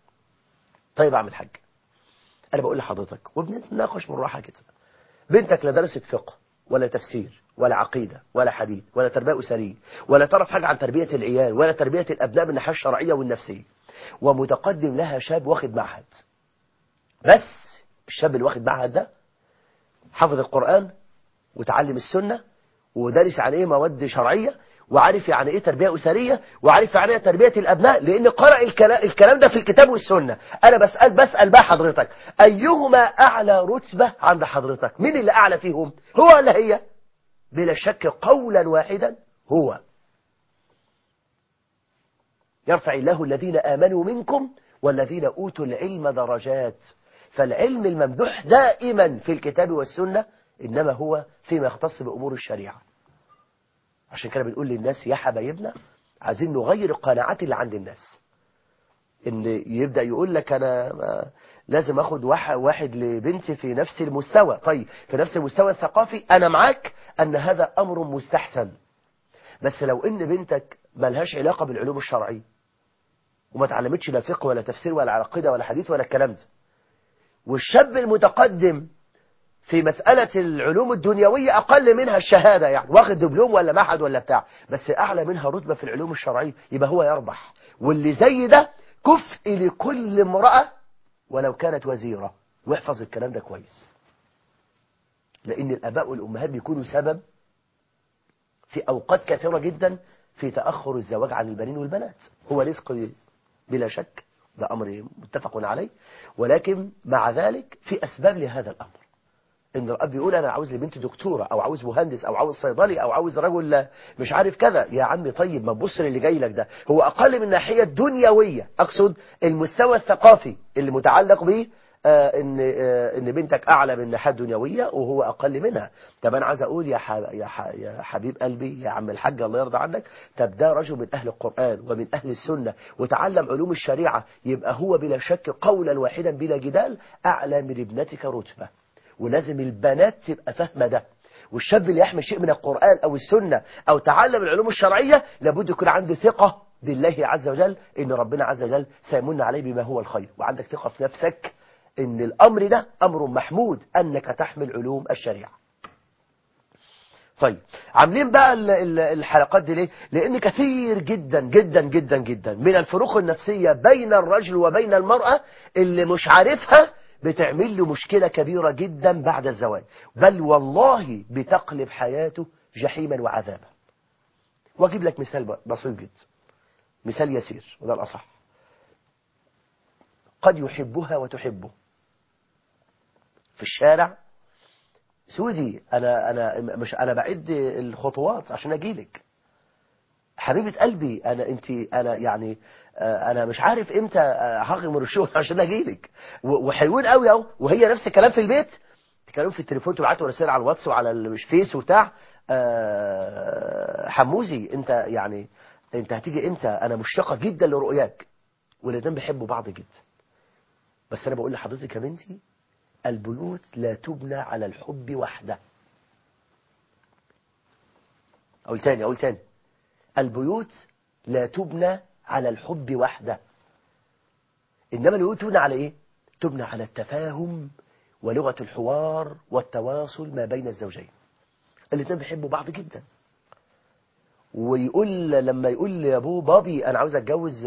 A: طيب أعمل حاجة، أنا بقول لحضرتك وبنتناقش بالراحة كده، بنتك لا درست فقه ولا تفسير ولا عقيدة ولا حديث ولا تربية أسرية، ولا تعرف حاجة عن تربية العيال ولا تربية الأبناء من الناحية الشرعية والنفسية، ومتقدم لها شاب واخد معهد. بس الشاب اللي واخد معهد ده حفظ القرآن وتعلم السنة ودارس عن ايه مواد شرعية، وعارف يعني ايه تربية أسرية، وعارف يعني ايه تربية الأبناء، لأن قرأ الكلام ده في الكتاب والسنة. أنا بسأل بقى حضرتك، أيهما أعلى رتبة عند حضرتك؟ مين اللي أعلى فيهم؟ هو ولا هي؟ بلا شك قولا واحدا هو. يرفع الله الذين آمنوا منكم والذين أوتوا العلم درجات. فالعلم الممدوح دائما في الكتاب والسنة إنما هو فيما يختص بأمور الشريعة. عشان كده بنقول للناس يا حبايبنا عايزين نغير القناعات اللي عند الناس، إن يبدأ يقول لك أنا لازم أخد واحد لبنتي في نفس المستوى. طيب في نفس المستوى الثقافي أنا معاك أن هذا أمر مستحسن، بس لو إن بنتك ملهاش علاقة بالعلوم الشرعية وما تعلمتش لا فقه ولا تفسير ولا عقيدة ولا حديث ولا الكلام ده، والشاب المتقدم في مسألة العلوم الدنيوية أقل منها الشهادة، يعني واخد دبلوم ولا معهد ولا بتاع، بس أعلى منها رتبة في العلوم الشرعية، يبقى هو يربح. واللي زي ده كفء لكل امرأة ولو كانت وزيرة. واحفظ الكلام ده كويس، لأن الآباء والأمهات بيكونوا سبب في أوقات كثيرة جدا في تأخر الزواج عن البنين والبنات. هو رزق بلا شك، ده أمر متفق عليه، ولكن مع ذلك في أسباب لهذا الأمر. إن الأب يقول أنا عاوز لبنتي دكتورة أو عاوز مهندس أو عاوز صيدلي أو عاوز رجل مش عارف كذا. يا عمي طيب ما تبص للي جاي لك ده، هو أقل من الناحية الدنيوية، أقصد المستوى الثقافي اللي متعلق به إن بنتك أعلى من الناحية الدنيوية وهو أقل منها. طب أنا عايز أقول يا حبيب قلبي يا عم الحاج الله يرضى عنك، طب ده رجل من أهل القرآن ومن أهل السنة وتعلم علوم الشريعة، يبقى هو بلا شك قولا واحدا بلا جدال أعلى من ابنتك رتبة. ولازم البنات تبقى فاهمة ده. والشاب اللي يحمل شيء من القرآن أو السنة أو تعلم العلوم الشرعية لابد يكون عنده ثقة بالله عز وجل إن ربنا عز وجل سيمن عليه بما هو الخير، وعندك ثقة في نفسك إن الأمر ده أمر محمود أنك تحمل علوم الشريعة. طيب عاملين بقى الحلقات دي ليه؟ لأن كثير جدا جدا جدا جدا من الفروق النفسية بين الرجل وبين المرأة اللي مش عارفها بتعمل له مشكلة كبيرة جدا بعد الزواج، بل والله بتقلب حياته جحيما وعذابا. واجيب لك مثال بسيط جدا، مثال يسير وده الأصح. قد يحبها وتحبه في الشارع، سوزي أنا بعد الخطوات عشان أجيلك حبيبة قلبي، أنا يعني أنا مش عارف إمتى هاخرج من الشغل عشان أجيلك، وحلوين قوي أهو، وهي نفس الكلام في البيت، تكلموا في التليفون تبعتوا رسائل على الواتس وعلى الفيس وبتاع. حموزي أنت هتيجي إمتى؟ أنا مشتاقة جدا لرؤياك. والاتنين بيحبوا بعض جدا، بس أنا بقول لحضرتك يا بنتي البيوت لا تبنى على الحب وحده. أقول تاني البيوت لا تبنى على الحب وحده، إنما البيوت تبنى على إيه؟ تبنى على التفاهم ولغة الحوار والتواصل ما بين الزوجين. الاثنين بيحبوا بعض جدا، ويقول لما يقول لأبوه بابي أنا عاوز أتجوز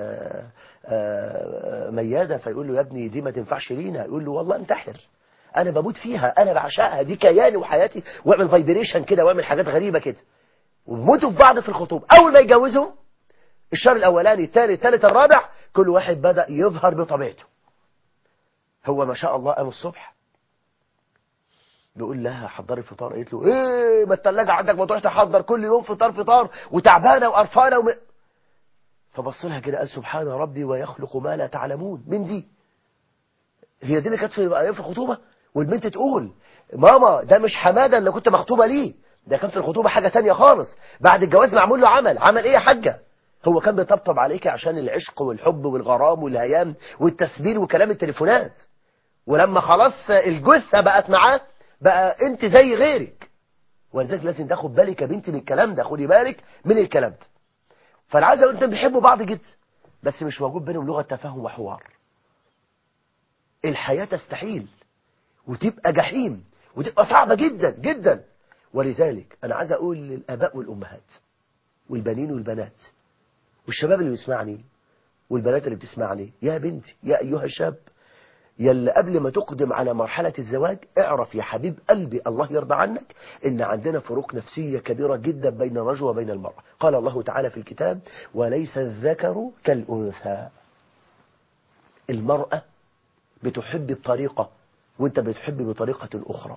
A: ميادة، فيقول له يا ابني دي ما تنفعش لينا، يقول له والله انتحر، أنا بموت فيها، أنا بعشقها، دي كياني وحياتي، واعمل فايبريشن كده واعمل حاجات غريبة كده. وموتوا في بعض في الخطوبة. أول ما يتجوزوا الشهر الأولاني الثاني الثالث الرابع كل واحد بدأ يظهر بطبيعته. هو ما شاء الله قام الصبح بيقول لها حضري الفطار، قالت له ايه ما الثلاجه عندك ما تروح تحضر كل يوم فطار وتعبانه وقرفانه فبص لها كده قال سبحان ربي ويخلق ما لا تعلمون. من دي هي دي اللي كانت في الخطوبه؟ والبنت تقول ماما ده مش حماده اللي كنت مخطوبه ليه، ده كان في الخطوبه حاجه تانية خالص، بعد الجواز معمول له عمل ايه يا حاجه؟ هو كان بيطبطب عليك عشان العشق والحب والغرام والهيام والتسبيل وكلام التليفونات، ولما خلاص الجثه بقت معاه بقى انت زي غيرك. ولذلك لازم تاخد بالك يا بنتي من الكلام ده، خدي بالك من الكلام ده. فانا عايز اقول انتوا بيحبوا بعض جدا بس مش موجود بينهم لغه تفاهم وحوار. الحياه تستحيل وتبقى جحيم وتبقى صعبه جدا جدا ولذلك أنا عايز أقول للآباء والأمهات والبنين والبنات والشباب اللي بيسمعني والبنات اللي بتسمعني، يا بنتي يا أيها الشاب يلي قبل ما تقدم على مرحلة الزواج اعرف يا حبيب قلبي الله يرضى عنك إن عندنا فروق نفسية كبيرة جدا بين الرجل وبين المرأة. قال الله تعالى في الكتاب وليس الذكر كالأنثى. المرأة بتحب بطريقة وانت بتحب بطريقة أخرى.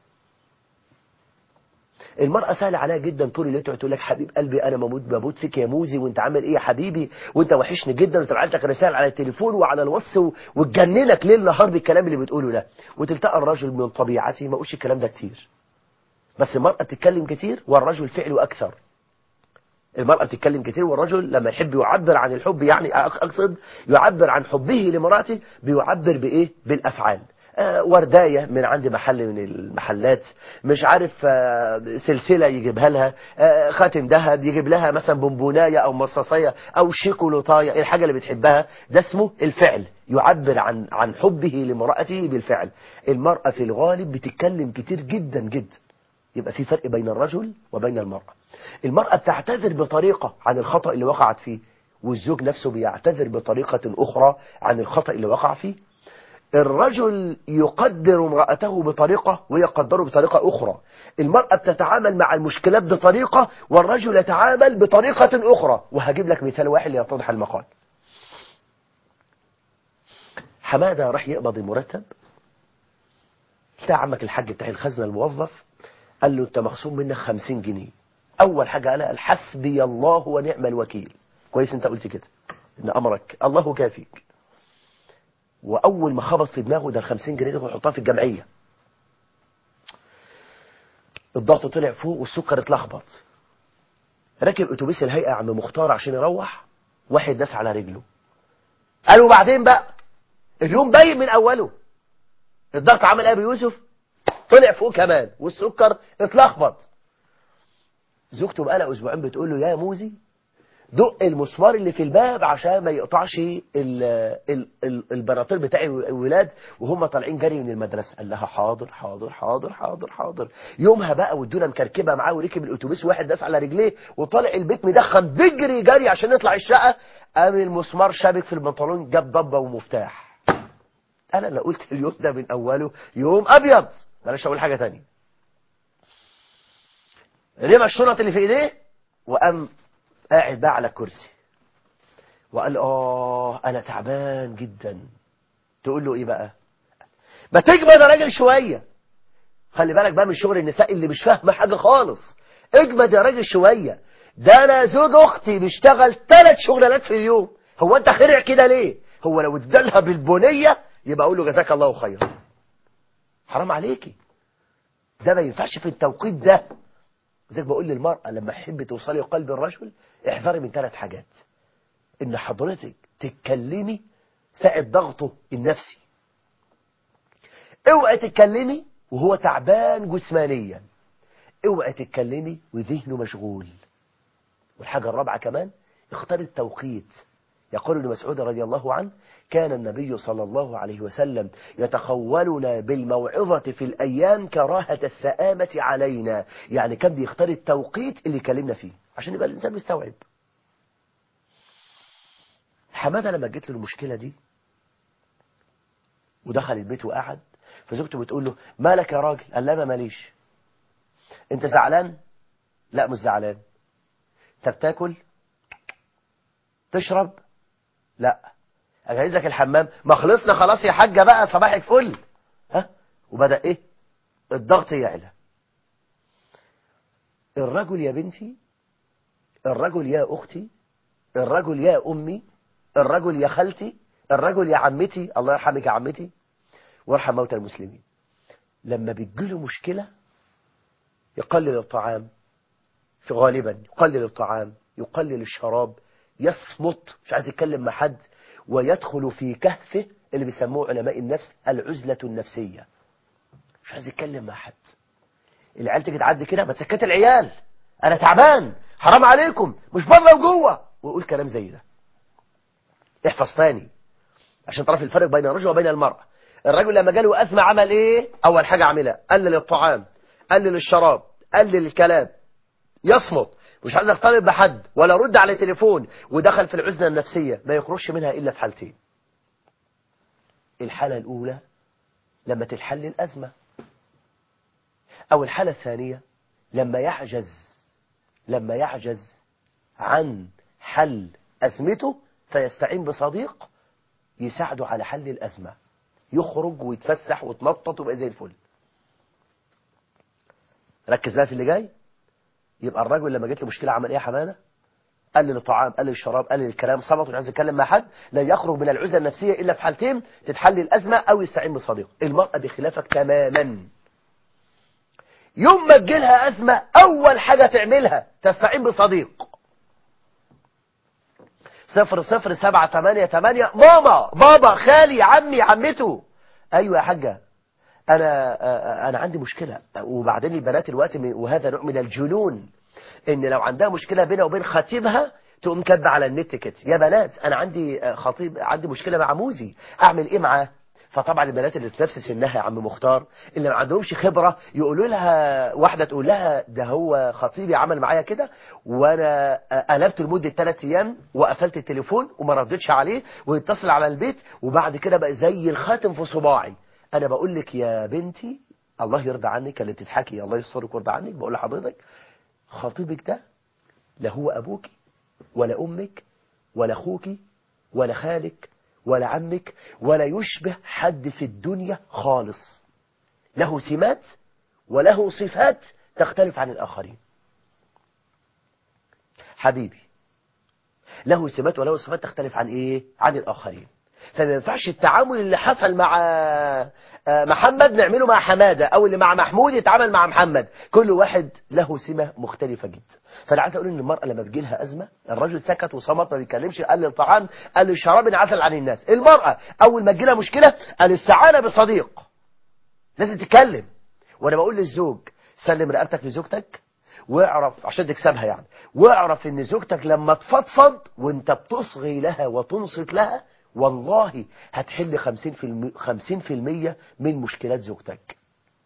A: المرأة سهل عليها جدا طول الليل تقول لك حبيب قلبي أنا بموت فيك يا موزي، وانت عامل إيه يا حبيبي، وانت وحشني جدا، وتبعت لك رسائل على التليفون وعلى الواتس وتجننك ليل نهار بالكلام اللي بتقوله ده. وتلتقى الرجل من طبيعته ما قولش الكلام ده كتير، بس المرأة بتتكلم كتير والرجل فعله أكثر. المرأة بتتكلم كتير والرجل لما يحب يعبر عن الحب، يعني أقصد يعبر عن حبه لمراته، بيعبر بإيه؟ بالأفعال. ورداية من عند محل من المحلات، مش عارف سلسلة يجيبها لها، خاتم ذهب يجيب لها، مثلا بونبوناية أو مصاصية أو شيكولاتاية، الحاجة اللي بتحبها. ده اسمه الفعل، يعبر عن حبه لمرأته بالفعل. المرأة في الغالب بتتكلم كتير جدا جدا. يبقى في فرق بين الرجل وبين المرأة. المرأة بتعتذر بطريقة عن الخطأ اللي وقعت فيه، والزوج نفسه بيعتذر بطريقة أخرى عن الخطأ اللي وقع فيه. الرجل يقدر امرأته بطريقة وهي تقدره بطريقة أخرى. المرأة بتتعامل مع المشكلات بطريقة والرجل يتعامل بطريقة أخرى. وهجيب لك مثال واحد ليتضح المقال. حمادة راح يقبض المرتب، تلاقي عمك الحاج بتاع الخزنة الموظف قال له انت مخصوم منك 50 جنيه. اول حاجة قالها حسبي الله ونعم الوكيل. كويس انت قلت كده ان امرك الله كافيك. واول ما خبط في دماغه ده ال 50 جنيه دي يحطها في الجمعية. الضغط طلع فوق والسكر اتلخبط. راكب اتوبيس الهيئة يا عم مختار عشان يروح، واحد داس على رجله. قالوا بعدين بقى اليوم باين من اوله. الضغط عمل ايه يا ابو يوسف؟ طلع فوق كمان والسكر اتلخبط. زوجته بقالها اسبوعين بتقول له يا موزي دق المسمار اللي في الباب عشان ما يقطعش البناطيل بتاع الولاد وهم طالعين جري من المدرسه. قال لها حاضر حاضر حاضر حاضر حاضر. يومها بقى والدنيا مكركبه معاه وركب الاتوبيس واحد داس على رجليه وطالع البيت مدخن بيجري جري عشان يطلع الشقه. قام المسمار شابك في البنطلون، جاب ضبه ومفتاح. انا قلت اليوم ده من اوله يوم ابيض. بلاش اقول حاجه ثانيه. رمى الشنط اللي في ايديه وقام قاعد بقى على الكرسي وقال انا تعبان جدا. تقول له ايه بقى؟ ما تجمد يا راجل شويه. خلي بالك بقى من شغل النساء اللي مش فاهمه حاجه خالص. اجمد يا راجل شويه. ده انا زوج اختي بيشتغل 3 شغلانات في اليوم. هو انت خرع كده ليه؟ هو لو ادالها بالبنيه يبقى اقول له جزاك الله خيرا. حرام عليكي، ده ما ينفعش في التوقيت ده. زي ما بقول للمرأة لما تحب توصلي لقلب الرجل احذري من 3 حاجات. ان حضرتك تتكلمي ساعة ضغطه النفسي. اوعي تتكلمي وهو تعبان جسمانيا. اوعي تتكلمي وذهنه مشغول. والحاجة الرابعة كمان اختار التوقيت. يقول ابن مسعود رضي الله عنه كان النبي صلى الله عليه وسلم يتخولنا بالموعظة في الأيام كراهة السآمة علينا. يعني كان بيختار التوقيت اللي يكلمنا فيه عشان يبقى الإنسان مستوعب. حمادة لما جت له المشكلة دي ودخل البيت وقعد، فزوجته بتقول له مالك يا راجل؟ قال لا ما ماليش. انت زعلان؟ لا مش زعلان. انت بتاكل؟ تشرب؟ لا. اجهز لك الحمام؟ ما خلصنا خلاص يا حاجه بقى صباح الفل. ها؟ وبدأ ايه؟ الضغط يعلى. الرجل يا بنتي، الرجل يا اختي، الرجل يا امي، الرجل يا خالتي، الرجل يا عمتي، الله يرحمك يا عمتي وارحم موتى المسلمين، لما بتجيله مشكلة يقلل الطعام، في غالبا يقلل الطعام، يقلل الشراب، يصمت مش عايز يتكلم مع حد، ويدخل في كهفه اللي بيسموه علماء النفس العزلة النفسية. مش عايز يتكلم مع حد. العيال تيجي تعدي كده ما تسكت العيال، انا تعبان، حرام عليكم، مش بره وجوه، ويقول كلام زي ده. احفظ تاني عشان تعرف الفرق بين الرجل وبين المرأة. الرجل لما جاله أزمة عمل ايه؟ اول حاجة عملها قلل الطعام، قلل الشراب، قلل الكلام، يصمت، مش عايز يختلط بحد ولا رد على تليفون، ودخل في العزلة النفسية، ما يخرجش منها إلا في حالتين. الحالة الأولى لما تتحل الأزمة، أو الحالة الثانية لما يعجز عن حل أزمته فيستعين بصديق يساعده على حل الأزمة، يخرج ويتفسح ويتنطط ويبقى زي الفل. ركز بقى في اللي جاي. يبقى الراجل لما جت له مشكلة عمل ايه يا حمانة؟ قلل الطعام، قلل الشراب، قلل الكلام، صمت ومش عايز يتكلم مع حد، لا يخرج من العزلة النفسية إلا في حالتين تتحل الأزمة أو يستعين بصديق. المرأة بخلافك تماما. يوم ما تجيلها أزمة أول حاجة تعملها تستعين بصديق. 00788 ماما، بابا، خالي، عمي، عمته. أيوة يا حاجة، أنا عندي مشكلة. وبعدين البنات الوقت وهذا نوع من الجنون، إن لو عندها مشكلة بينها وبين خطيبها تقوم كاتبه على النت كده: يا بنات أنا عندي خطيب، عندي مشكلة مع موزي، أعمل إيه معاه؟ فطبعا البنات اللي في نفس سنها يا عم مختار، اللي ما عندهمش خبرة، يقولوا لها، واحدة تقول لها: ده هو خطيبي عمل معايا كده، وانا قلبت لمدة 3 ايام وقفلت التليفون وما ردتش عليه، ويتصل على البيت، وبعد كده بقى زي الخاتم في صباعي. انا بقول لك يا بنتي الله يرضى عنك، اللي بتضحكي الله يسترك ويرضى عنك، بقول لحضرتك خطيبك ده لا هو ابوك ولا امك ولا اخوك ولا خالك ولا عمك ولا يشبه حد في الدنيا خالص. له سمات وله صفات تختلف عن الآخرين. حبيبي، له سمات وله صفات تختلف عن إيه؟ عن الآخرين. فما ينفعش التعامل اللي حصل مع محمد نعمله مع حمادة، أو اللي مع محمود يتعامل مع محمد. كل واحد له سمة مختلفة جدا. فأنا عايز أقول إن المرأة لما بتجيلها أزمة، الرجل سكت وصمت ما بيتكلمش، قلل الطعام، قلل الشراب، انعزل عن الناس. المرأة أول ما تجيلها مشكلة الاستعانة بصديق، لازم تتكلم. وأنا بقول للزوج: سلم رقبتك لزوجتك، واعرف عشان تكسبها يعني، واعرف ان زوجتك لما تفضفض وانت بتصغي لها وتنصت لها والله هتحل 50% من مشكلات زوجتك.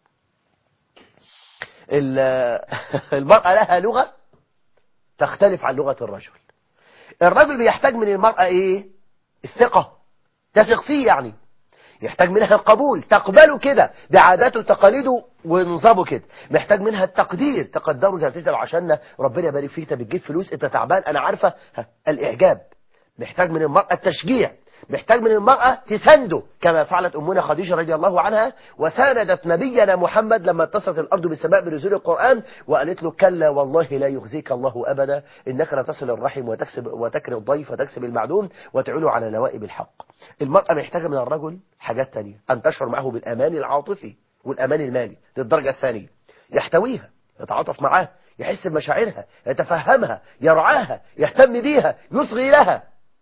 A: المرأة لها لغة تختلف عن لغة الرجل. الرجل بيحتاج من المرأة ايه؟ الثقة، تثق فيه يعني. يحتاج منها القبول، تقبله كده بعاداته وتقاليده ونظامه كده. محتاج منها التقدير، تقدره زي بتسأل عشان ربنا يبارك فيك، انت بتجيب فلوس، انت تعبان، انا عارفه. الاعجاب. محتاج من المرأة التشجيع، محتاج من المرأة تسنده كما فعلت أمنا خديجة رضي الله عنها، وساندت نبينا محمد لما اتصلت الأرض بالسماء بنزول القرآن وقالت له: كلا والله لا يخزيك الله أبدا، إنك لتصل الرحم وتكرم الضيف وتكسب المعدوم وتعول على نوائب الحق. المرأة محتاجة من الرجل حاجات تانية: أن تشعر معه بالأمان العاطفي والأمان المالي للدرجة الثانية، يحتويها، يتعاطف معها، يحس بمشاعرها، يتفهمها، يرعاها، يهتم بيها، يصغي لها.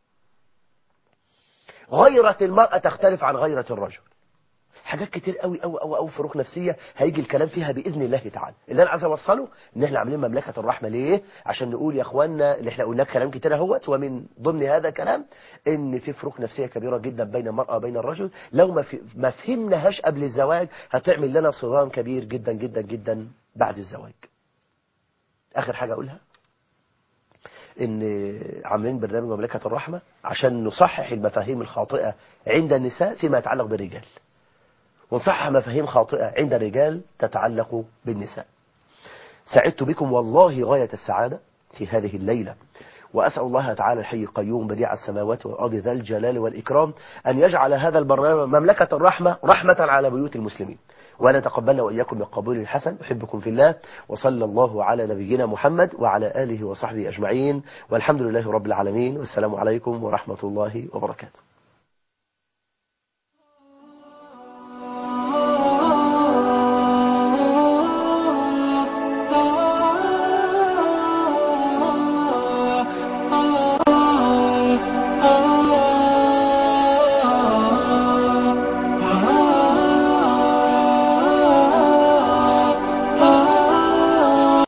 A: غيرة المرأة تختلف عن غيرة الرجل. حاجات كتير قوي قوي قوي قوي، فروق نفسية هيجي الكلام فيها بإذن الله تعالى. اللي أنا عايز أوصله إن إحنا عاملين مملكة الرحمة ليه؟ عشان نقول يا إخواننا اللي إحنا قلنا كلام كتير اهوت، ومن ضمن هذا كلام إن في فروق نفسية كبيرة جدا بين المرأة وبين الرجل. لو ما فهمناهاش قبل الزواج هتعمل لنا صدام كبير جدا جدا جدا بعد الزواج. آخر حاجة أقولها إن عاملين برنامج مملكة الرحمة عشان نصحح المفاهيم الخاطئة عند النساء فيما يتعلق بالرجال، ونصحح مفاهيم خاطئة عند الرجال تتعلق بالنساء. سعدت بكم والله غاية السعادة في هذه الليلة، وأسأل الله تعالى الحي القيوم بديع السماوات والأرض ذا الجلال والإكرام أن يجعل هذا البرنامج مملكة الرحمة رحمة على بيوت المسلمين، وأن تقبلنا وإياكم بالقبول الحسن. أحبكم في الله، وصلى الله على نبينا محمد وعلى آله وصحبه أجمعين، والحمد لله رب العالمين، والسلام عليكم ورحمة الله وبركاته.